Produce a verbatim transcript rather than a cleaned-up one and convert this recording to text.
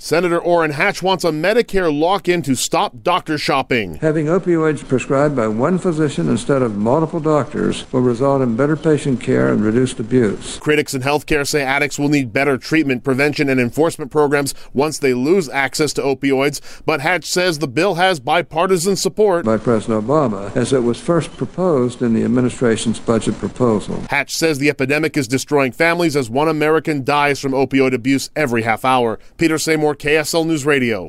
Senator Orrin Hatch wants a Medicare lock-in to stop doctor shopping. Having opioids prescribed by one physician instead of multiple doctors will result in better patient care and reduced abuse. Critics in healthcare say addicts will need better treatment, prevention, and enforcement programs once they lose access to opioids, but Hatch says the bill has bipartisan support by President Obama, as it was first proposed in the administration's budget proposal. Hatch says the epidemic is destroying families as one American dies from opioid abuse every half hour. Peter Seymour, K S L News Radio.